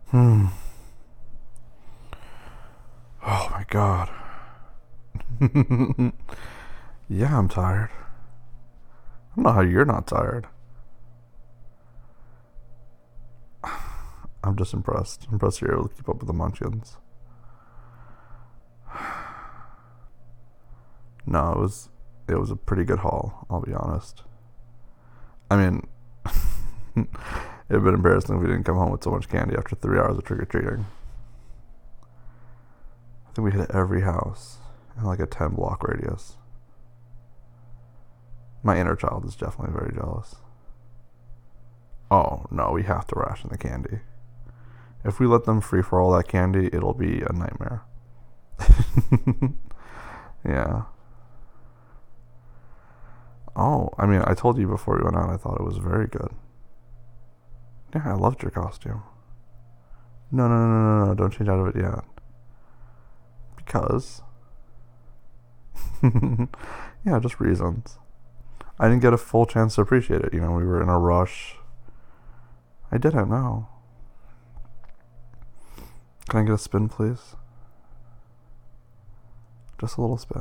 Hmm. Oh my god. Yeah, I'm tired. I don't know how you're not tired. I'm just impressed. I'm impressed you're able to keep up with the Munchkins. No, it was a pretty good haul, I'll be honest. I mean, it'd have been embarrassing if we didn't come home with so much candy after 3 hours of trick or treating. I think we hit every house in like a 10 block radius. My inner child is definitely very jealous. Oh no, we have to ration the candy. If we let them free for all that candy, it'll be a nightmare. Yeah. Oh, I mean, I told you before we went out, I thought it was very good. Yeah, I loved your costume. No, no, no, no, no, no, don't change out of it yet. Because. Yeah, just reasons. I didn't get a full chance to appreciate it. We were in a rush. I didn't know. Can I get a spin, please? Just a little spin.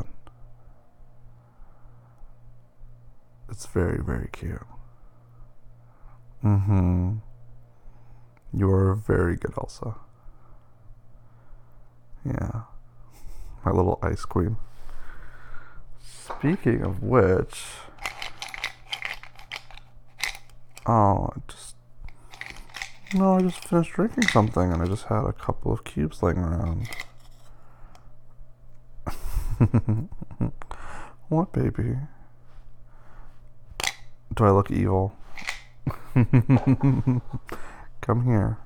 It's very, very cute. Mm-hmm. You are very good, Elsa. Yeah. My little ice queen. Speaking of which. Oh, No, I just finished drinking something and I just had a couple of cubes laying around. What, baby? Do I look evil? Come here.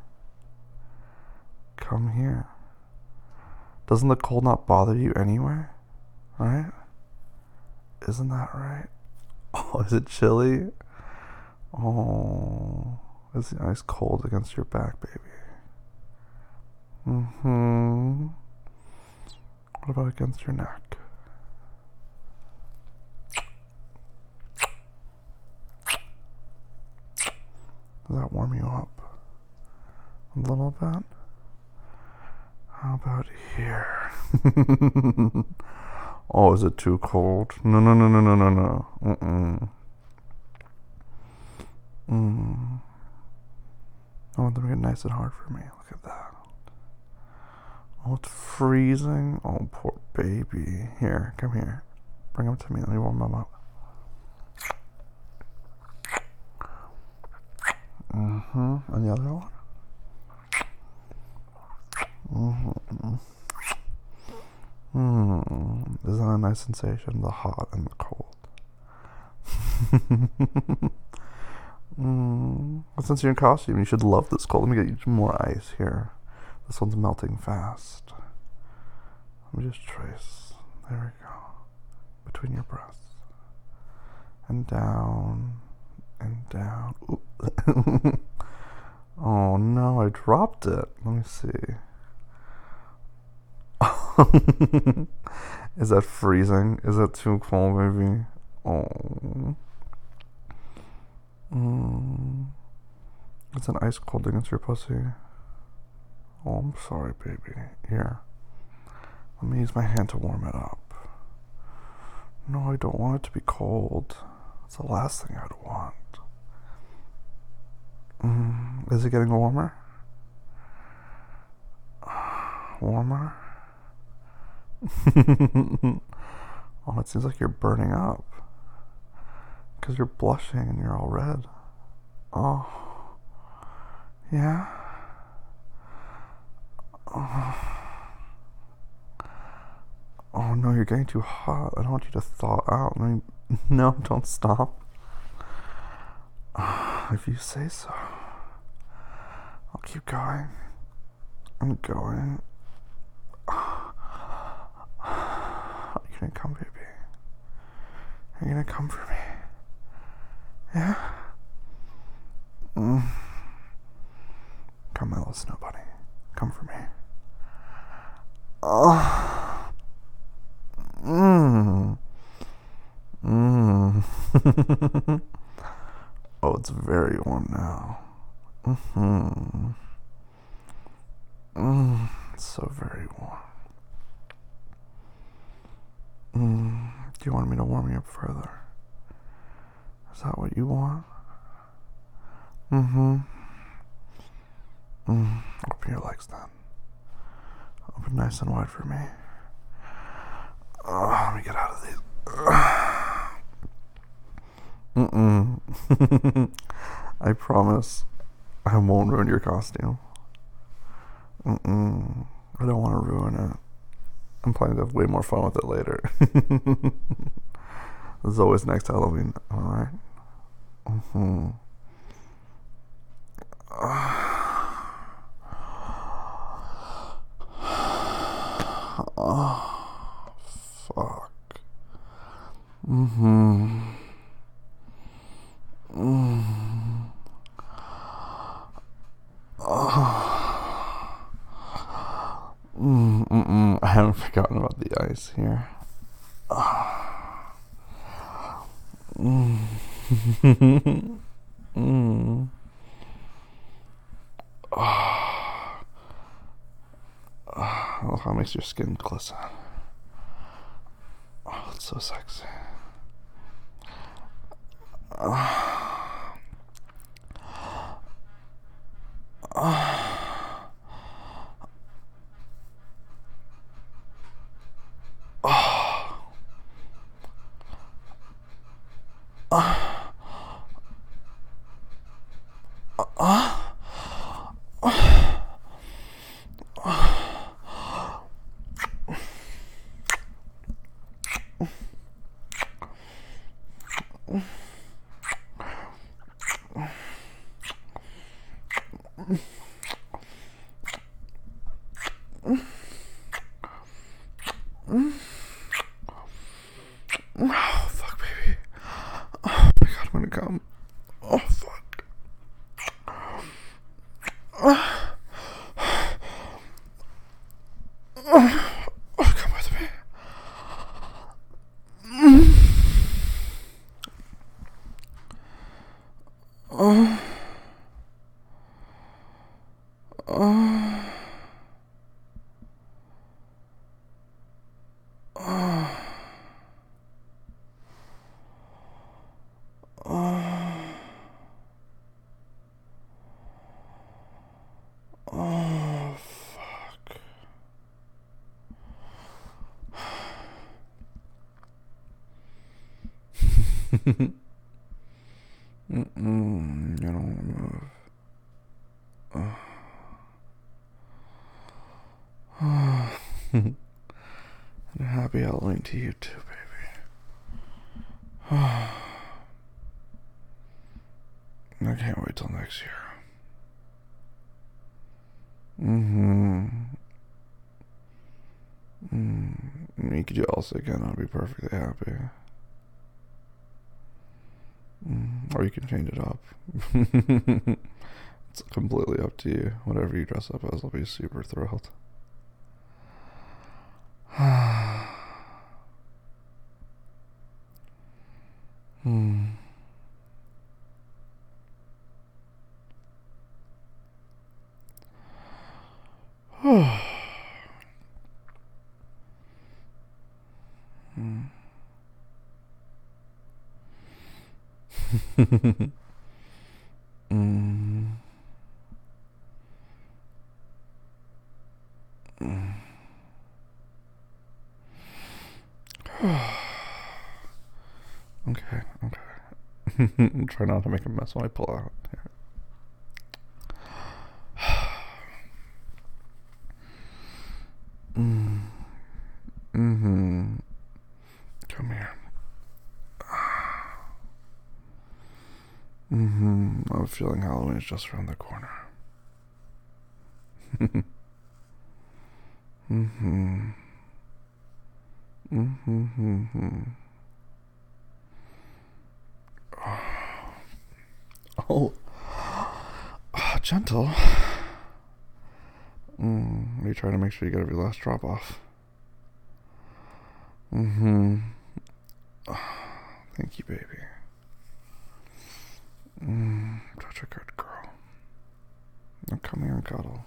Come here. Doesn't the cold not bother you anyway? Right? Isn't that right? Oh, is it chilly? Oh, is the ice cold against your back, baby? Mm-hmm. What about against your neck? Does that warm you up a little bit? How about here? Oh, is it too cold? No, no, no, no, no, no, no. Mm-mm. Mm. I want them to get nice and hard for me. Look at that. Oh, it's freezing. Oh, poor baby. Here, come here. Bring him to me. Let me warm him up. Mm-hmm. And the other one? Mm-hmm. Isn't that a nice sensation? The hot and the cold. Well, since you're in costume, you should love this cold. Let me get you some more ice here. This one's melting fast. Let me just trace. There we go. Between your breasts. And down. And down. Oh no, I dropped it. Let me see. Is that freezing? Is that too cold, baby? Oh. It's an ice cold against your pussy. Oh, I'm sorry, baby. Here. Let me use my hand to warm it up. No, I don't want it to be cold. It's the last thing I'd want. Is it getting warmer? Warmer? Oh, it seems like you're burning up. Because you're blushing and you're all red. Oh. Yeah? Oh no, you're getting too hot. I don't want you to thaw out. No, don't stop. If you say so. I'll keep going. I'm going. Are you gonna come, baby? Are you gonna come for me? Yeah? Come, my little snow bunny. Come for me. Oh. Oh, it's very warm now. Do you want me to warm you up further? Is that what you want? Mm-hmm. Open your legs then. Open nice and wide for me. Let me get out of these. I promise I won't ruin your costume. I don't want to ruin it. I'm planning to have way more fun with it later. This is always next Halloween, alright? Oh, fuck. I haven't forgotten about the ice here. Oh, how it makes your skin glisten. Oh, it's so sexy. Oh, fuck, baby. Oh my god, I'm gonna come. Oh, fuck. Oh, come with me. Oh, fuck. You don't want to move. And a happy Halloween to you too, baby. I can't wait till next year. You could do also again, I'll be perfectly happy. Or you can change it up. It's completely up to you. Whatever you dress up as, I'll be super thrilled. Okay. Try not to make a mess when I pull out. Here. Come here. I have a feeling Halloween is just around the corner. Oh, gentle. Are you trying to make sure you get every last drop off? Thank you, baby. Such a good girl. Now come here and cuddle.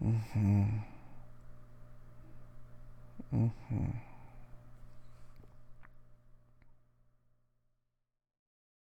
Mm-hmm. Mm-hmm.